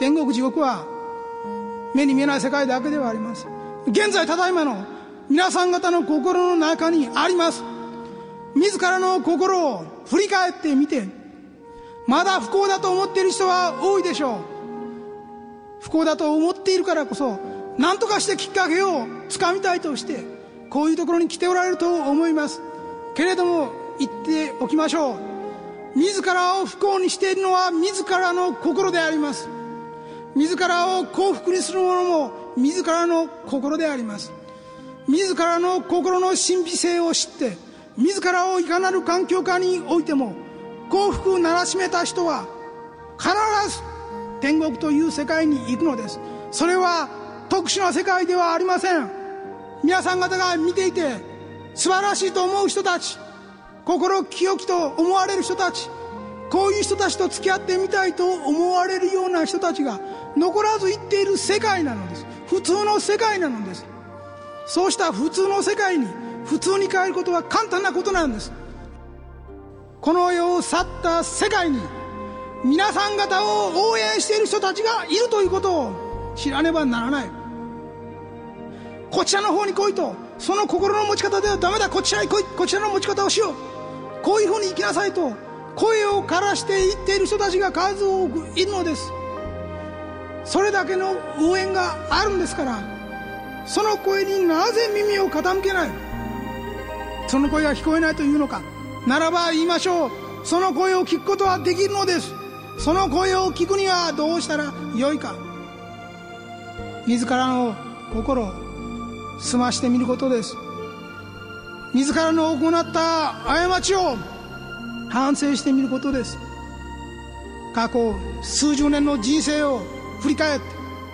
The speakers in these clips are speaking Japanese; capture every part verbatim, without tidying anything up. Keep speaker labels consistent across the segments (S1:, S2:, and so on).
S1: 天国地獄は目に見えない世界だけではありません。現在ただいまの皆さん方の心の中にあります。自らの心を振り返ってみて、まだ不幸だと思っている人は多いでしょう。不幸だと思っているからこそ、何とかしてきっかけをつかみたいとしてこういうところに来ておられると思います。けれども言っておきましょう。自らを不幸にしているのは自らの心であります。自らを幸福にするものも自らの心であります。自らの心の神秘性を知って自らをいかなる環境下においても幸福をならしめた人は必ず天国という世界に行くのです。それは特殊な世界ではありません。皆さん方が見ていて素晴らしいと思う人たち、心清きと思われる人たち、こういう人たちと付き合ってみたいと思われるような人たちが残らず行っている世界なのです。普通の世界なのです。そうした普通の世界に普通に変えることは簡単なことなんです。この世を去った世界に皆さん方を応援している人たちがいるということを知らねばならない。こちらの方に来いと、その心の持ち方ではダメだ、こちらに来い、こちらの持ち方をしよう、こういうふうに生きなさいと声を枯らして言っている人たちが数多くいるのです。それだけの応援があるんですから、その声になぜ耳を傾けない。その声が聞こえないというのか。ならば言いましょう。その声を聞くことはできるのです。その声を聞くにはどうしたらよいか。自らの心を澄ましてみることです。自らの行った過ちを反省してみることです。過去数十年の人生を振り返って、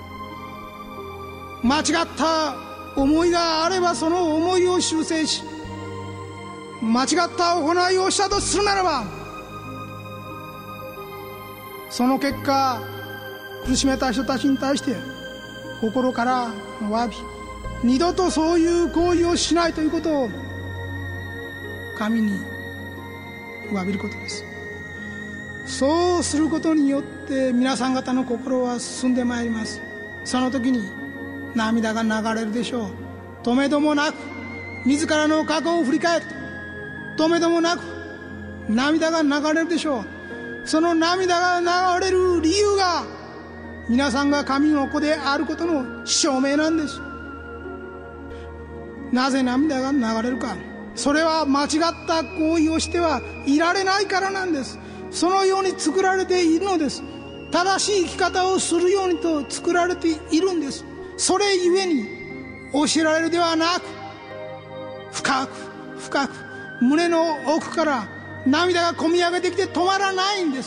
S1: 間違った思いがあればその思いを修正し、間違った行いをしたとするならば、その結果苦しめた人たちに対して心から詫び、二度とそういう行為をしないということを神に詫びることです。そうすることによって皆さん方の心は進んでまいります。その時に涙が流れるでしょう。止めどもなく自らの過去を振り返って、止めどもなく涙が流れるでしょう。その涙が流れる理由が皆さんが神の子であることの証明なんです。なぜ涙が流れるか。それは間違った行為をしてはいられないからなんです。そのように作られているのです。正しい生き方をするようにと作られているんです。それゆえに教えられるではなく、深く深く胸の奥から涙がこみ上げてきて止まらないんです。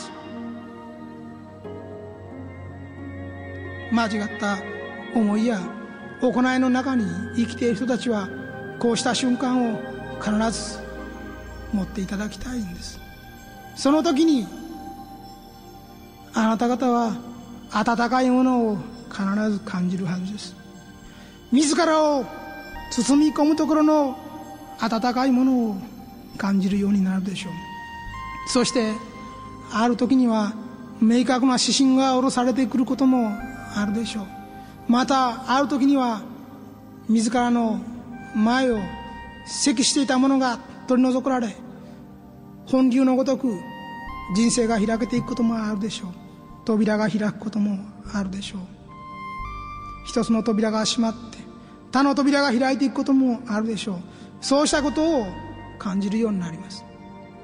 S1: 間違った思いや行いの中に生きている人たちはこうした瞬間を必ず持っていただきたいんです。その時にあなた方は温かいものを必ず感じるはずです。自らを包み込むところの温かいものを感じるようになるでしょう。そしてある時には明確な指針が下ろされてくることもあるでしょう。またある時には自らの前を積していたものが取り除かれ、本流のごとく人生が開けていくこともあるでしょう。扉が開くこともあるでしょう。一つの扉が閉まって他の扉が開いていくこともあるでしょう。そうしたことを感じるようになります。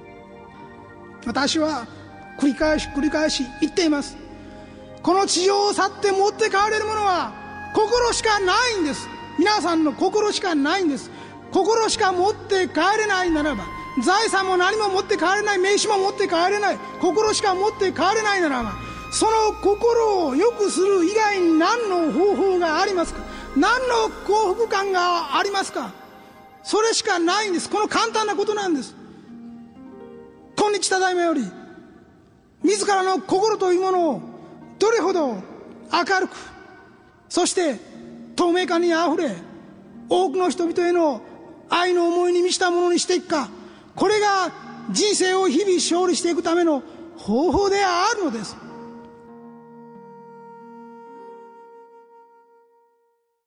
S1: 私は繰り返し繰り返し言っています。この地上を去って持って帰れるものは心しかないんです。皆さんの心しかないんです。心しか持って帰れないならば、財産も何も持って帰れない、名刺も持って帰れない、心しか持って帰れないならば、その心を良くする以外に何の方法がありますか。何の幸福感がありますか。それしかないんです。この簡単なことなんです。今日ただいまより自らの心というものをどれほど明るく、そして透明感にあふれ、多くの人々への愛の思いに満ちたものにしていくか、これが人生を日々勝利していくための方法であるのです。